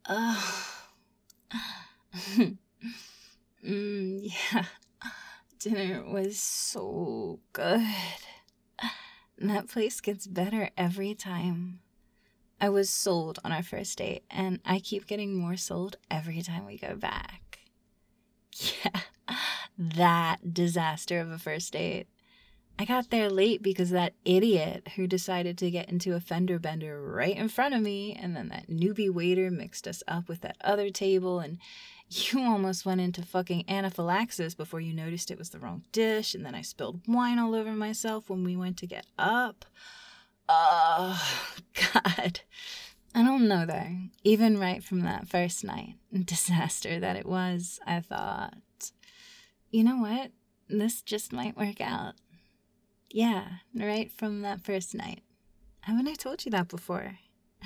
Oh. Yeah. Dinner was so good. That place gets better every time. I was sold on our first date, and I keep getting more sold every time we go back. Yeah, that disaster of a first date. I got there late because that idiot who decided to get into a fender bender right in front of me, and then that newbie waiter mixed us up with that other table, and you almost went into fucking anaphylaxis before you noticed it was the wrong dish, and then I spilled wine all over myself when we went to get up. Oh, God. I don't know, though. Even right from that first night, disaster that it was, I thought, you know what? This just might work out. Yeah, right from that first night. Haven't I told you that before?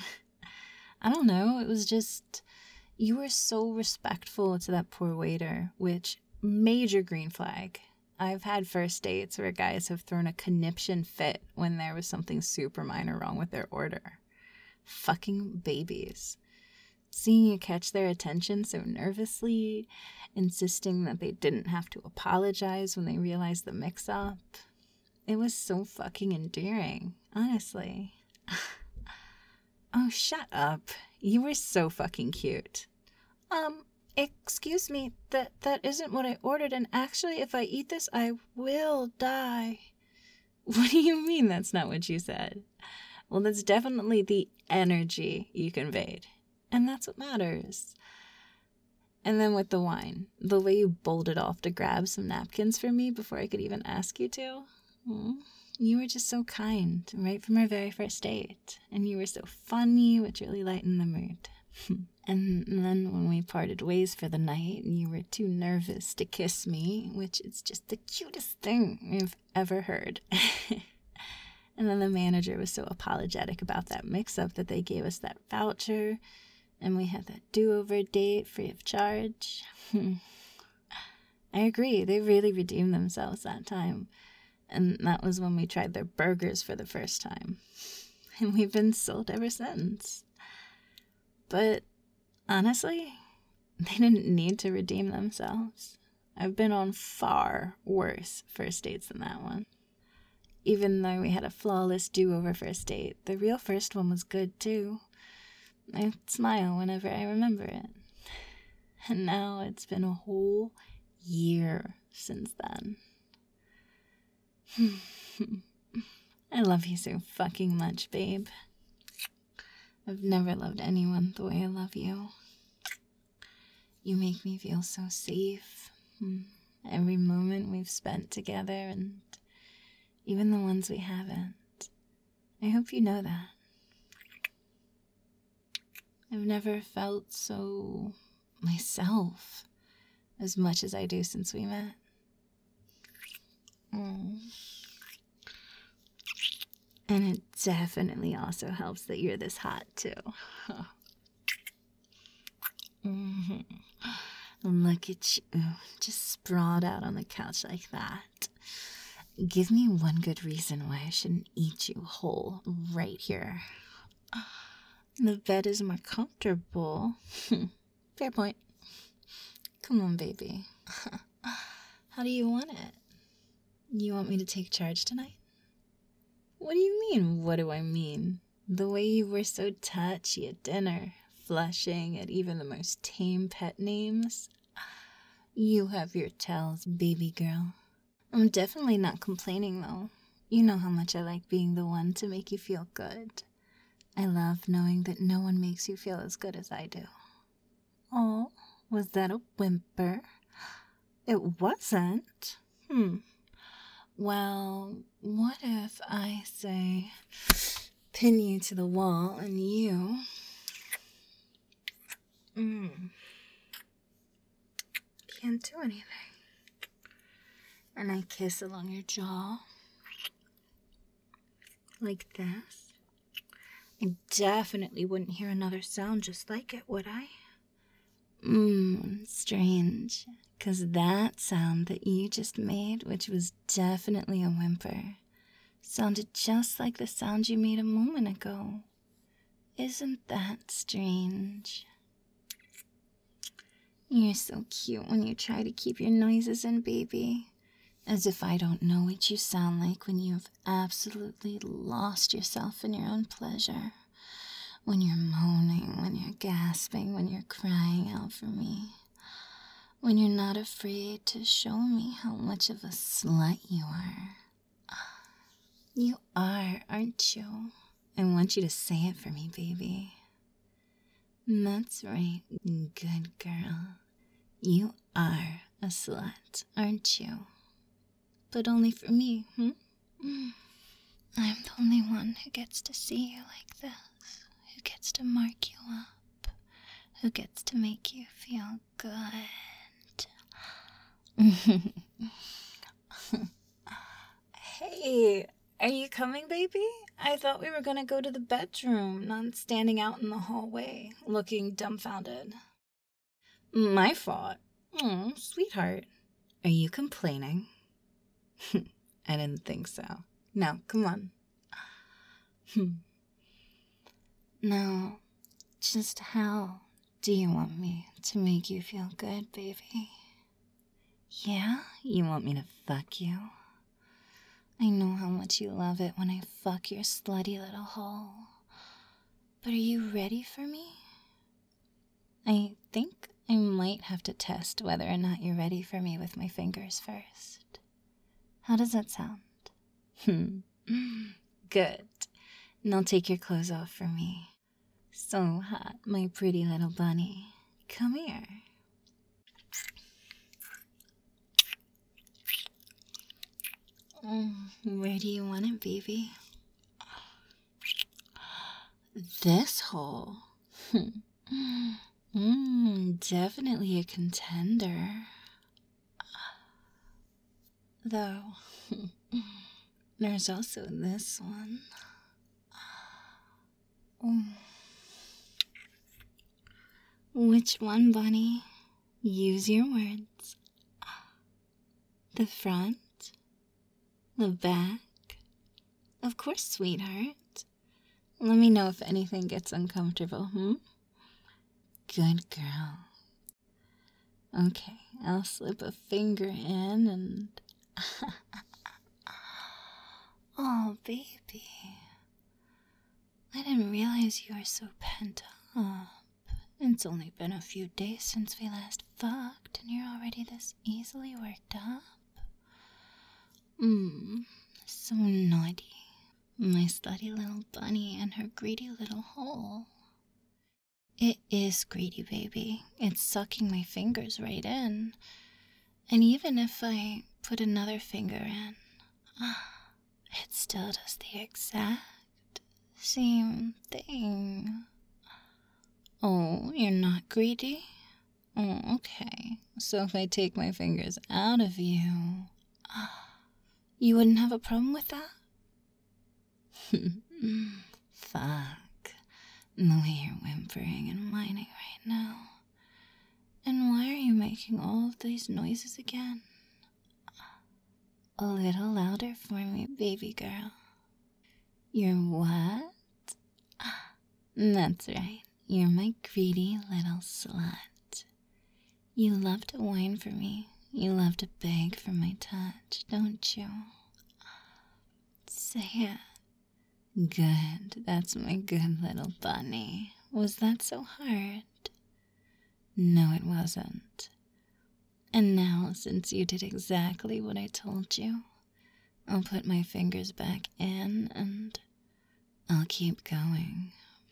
I don't know. It was just, you were so respectful to that poor waiter, which, major green flag. I've had first dates where guys have thrown a conniption fit when there was something super minor wrong with their order. Fucking babies. Seeing you catch their attention so nervously, insisting that they didn't have to apologize when they realized the mix-up. It was so fucking endearing, honestly. Oh, shut up. You were so fucking cute. Excuse me, that isn't what I ordered, and actually if I eat this, I will die. What do you mean that's not what you said? Well, that's definitely the energy you conveyed, and that's what matters. And then with the wine, the way you bolted off to grab some napkins for me before I could even ask you to. You were just so kind, right from our very first date. And you were so funny, which really lightened the mood. And then when we parted ways for the night, you were too nervous to kiss me, which is just the cutest thing you've ever heard. And then the manager was so apologetic about that mix-up that they gave us that voucher, and we had that do-over date free of charge. I agree, they really redeemed themselves that time. And that was when we tried their burgers for the first time. And we've been sold ever since. But honestly, they didn't need to redeem themselves. I've been on far worse first dates than that one. Even though we had a flawless do-over first date, the real first one was good too. I smile whenever I remember it. And now it's been a whole year since then. I love you so fucking much, babe. I've never loved anyone the way I love you. You make me feel so safe. Every moment we've spent together, and even the ones we haven't. I hope you know that. I've never felt so myself as much as I do since we met. And it definitely also helps that you're this hot, too. Look at you, just sprawled out on the couch like that. Give me one good reason why I shouldn't eat you whole right here. The bed is more comfortable. Fair point. Come on, baby. How do you want it? You want me to take charge tonight? What do you mean, what do I mean? The way you were so touchy at dinner, flushing at even the most tame pet names. You have your tells, baby girl. I'm definitely not complaining, though. You know how much I like being the one to make you feel good. I love knowing that no one makes you feel as good as I do. Oh, was that a whimper? It wasn't. Well, what if I say, pin you to the wall and you... can't do anything. And I kiss along your jaw. Like this. I definitely wouldn't hear another sound just like it, would I? Strange. 'Cause that sound that you just made, which was definitely a whimper, sounded just like the sound you made a moment ago. Isn't that strange? You're so cute when you try to keep your noises in, baby. As if I don't know what you sound like when you've absolutely lost yourself in your own pleasure. When you're moaning, when you're gasping, when you're crying out for me. When you're not afraid to show me how much of a slut you are. You are, aren't you? I want you to say it for me, baby. That's right, good girl. You are a slut, aren't you? But only for me, I'm the only one who gets to see you like this, who gets to mark you up, who gets to make you feel good. Hey, are you coming, baby? I thought we were gonna go to the bedroom, not standing out in the hallway, looking dumbfounded. My fault. Oh, sweetheart. Are you complaining? I didn't think so. Now, come on. Now, just how do you want me to make you feel good, baby? Yeah? You want me to fuck you? I know how much you love it when I fuck your slutty little hole. But are you ready for me? I think I might have to test whether or not you're ready for me with my fingers first. How does that sound? Good. Now take your clothes off for me. So hot, my pretty little bunny. Come here. Where do you want it, baby? This hole. Definitely a contender. Though, there's also this one. Which one, bunny? Use your words. The front? The back? Of course, sweetheart. Let me know if anything gets uncomfortable, Good girl. Okay, I'll slip a finger in and... Oh, baby. I didn't realize you were so pent up. It's only been a few days since we last fucked, and you're already this easily worked up. So naughty. My slutty little bunny and her greedy little hole. It is greedy, baby. It's sucking my fingers right in. And even if I put another finger in, it still does the exact same thing. Oh, you're not greedy? Oh, okay. So if I take my fingers out of you, you wouldn't have a problem with that? Fuck. The way you're whimpering and whining right now. And why are you making all of these noises again? A little louder for me, baby girl. You're what? That's right. You're my greedy little slut. You love to whine for me. You love to beg for my touch, don't you? Say it. Good. That's my good little bunny. Was that so hard? No, it wasn't. And now, since you did exactly what I told you, I'll put my fingers back in and I'll keep going.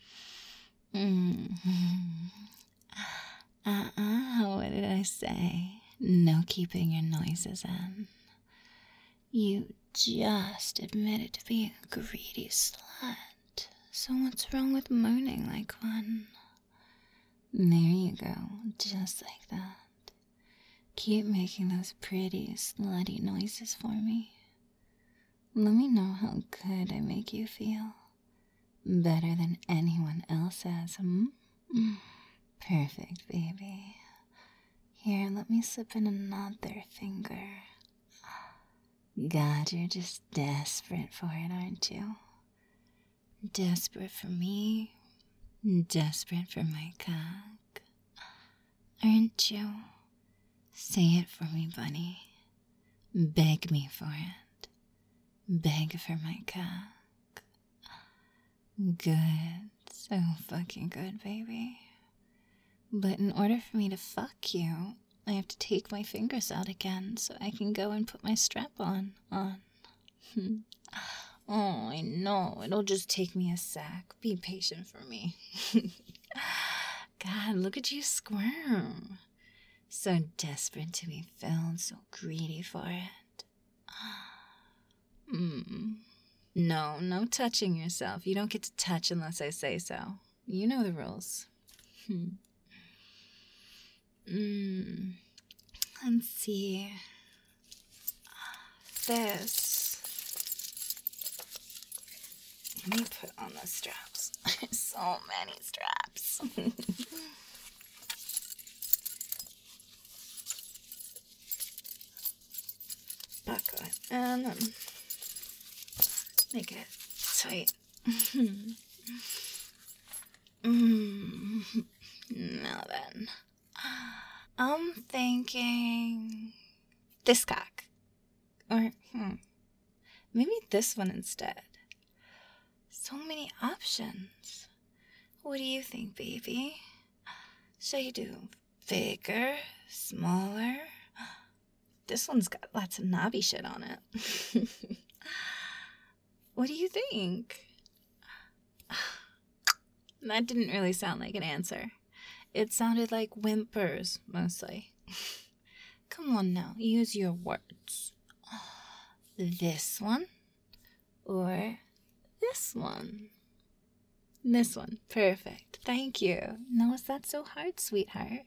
What did I say? No keeping your noises in. You just admitted to being a greedy slut. So what's wrong with moaning like one? There you go, just like that. Keep making those pretty, slutty noises for me. Let me know how good I make you feel. Better than anyone else has, Perfect, baby. Here, let me slip in another finger. God, you're just desperate for it, aren't you? Desperate for me, desperate for my cock. aren't you? Say it for me, bunny. Beg me for it. Beg for my cock. Good. So fucking good, baby. But in order for me to fuck you, I have to take my fingers out again so I can go and put my strap on. Oh, I know. It'll just take me a sec. Be patient for me. God, look at you squirm. So desperate to be filled, so greedy for it. No, no touching yourself. You don't get to touch unless I say so. You know the rules. Let's see. This. Let me put on the straps. So many straps. Buckle it and then make it tight. Now then, I'm thinking this cock. Or, maybe this one instead. So many options. What do you think, baby? Should I do bigger, smaller? This one's got lots of knobby shit on it. What do you think? That didn't really sound like an answer. It sounded like whimpers, mostly. Come on now, use your words. This one? Or this one? This one. Perfect. Thank you. Now, is that so hard, sweetheart?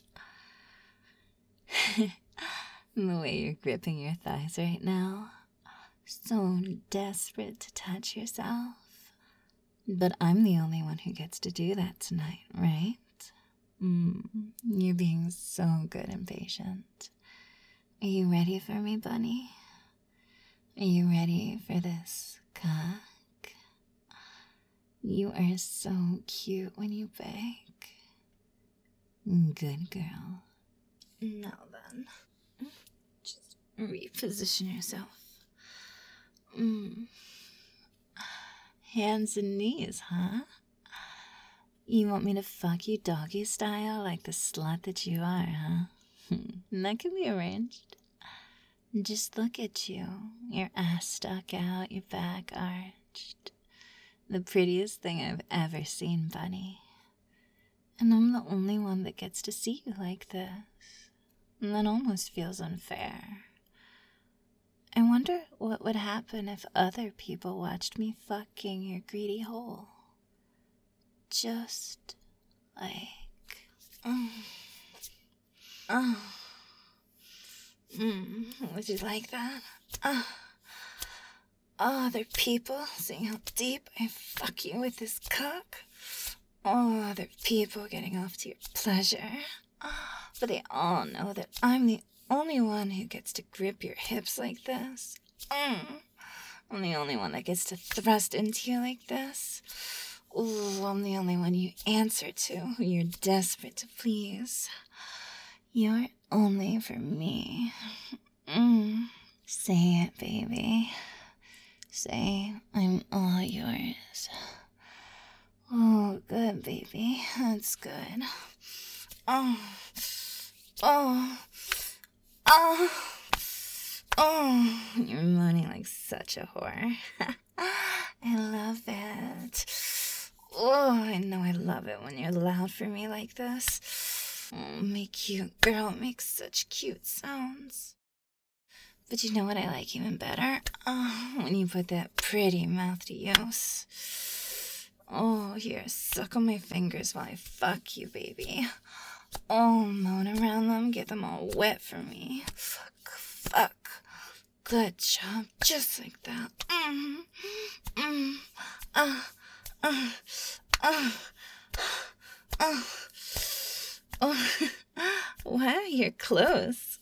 The way you're gripping your thighs right now. So desperate to touch yourself. But I'm the only one who gets to do that tonight, right? You're being so good and patient. Are you ready for me, bunny? Are you ready for this cock? You are so cute when you beg. Good girl. Now then, just reposition yourself. Hands and knees, huh? You want me to fuck you doggy style like the slut that you are, huh? That can be arranged. Just look at you. Your ass stuck out, your back arched. The prettiest thing I've ever seen, bunny. And I'm the only one that gets to see you like this. And that almost feels unfair. I wonder what would happen if other people watched me fucking your greedy hole. Just like... Would you like that? Other people seeing how deep I fuck you with this cock. Other people getting off to your pleasure. But they all know that I'm the only one who gets to grip your hips like this. I'm the only one that gets to thrust into you like this. Ooh, I'm the only one you answer to, who you're desperate to please. You're only for me. Say it, baby. Say, I'm all yours. Oh, good, baby. That's good. You're moaning like such a whore. I love it. Oh, I know I love it when you're loud for me like this. Oh, my cute girl makes such cute sounds. But you know what I like even better? When you put that pretty mouth to use. Oh, here, suck on my fingers while I fuck you, baby. Oh, moan around them, get them all wet for me. Fuck. Good job, just like that. Wow, you're close.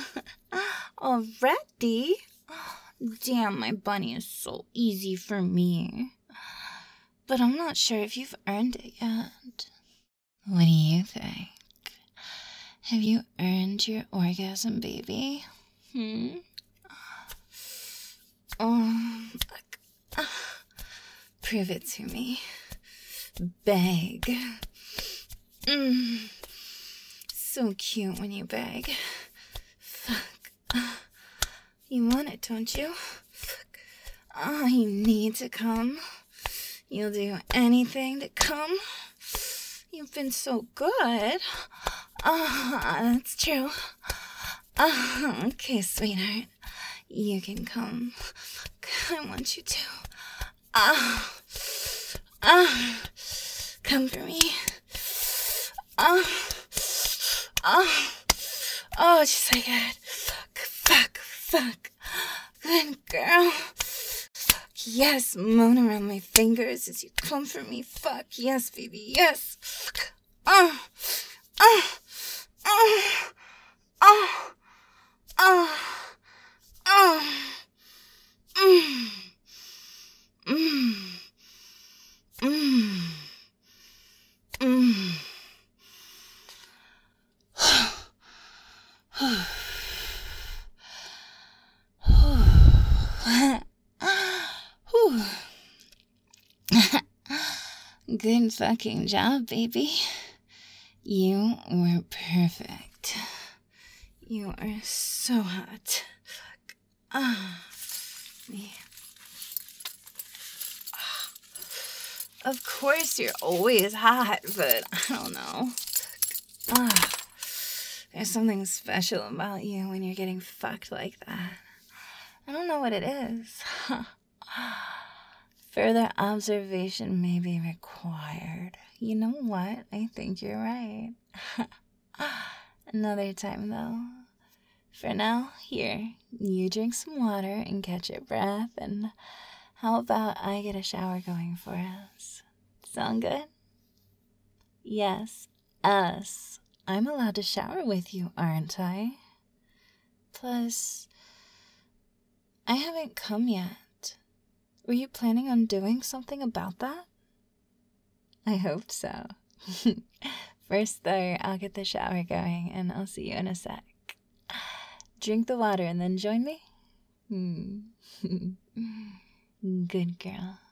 Already? Damn, my bunny is so easy for me. But I'm not sure if you've earned it yet. What do you think? Have you earned your orgasm, baby? Oh, prove it to me. Beg. So cute when you beg. Fuck. You want it, don't you? Fuck. Oh, you need to come. You'll do anything to come. You've been so good. That's true. Okay, sweetheart. You can come. I want you to. Come for me. Just like that. Fuck. Good girl. Fuck, yes, moan around my fingers as you come for me. Fuck, yes, baby, yes. Fuck. Good fucking job, baby. You were perfect. You are so hot. Fuck. Me. Of course you're always hot, but I don't know. There's something special about you when you're getting fucked like that. I don't know what it is. Further observation may be required. You know what? I think you're right. Another time, though. For now, here, you drink some water and catch your breath, and how about I get a shower going for us? Sound good? Yes, us. I'm allowed to shower with you, aren't I? Plus, I haven't come yet. Were you planning on doing something about that? I hoped so. First, though, I'll get the shower going, and I'll see you in a sec. Drink the water and then join me? Good girl.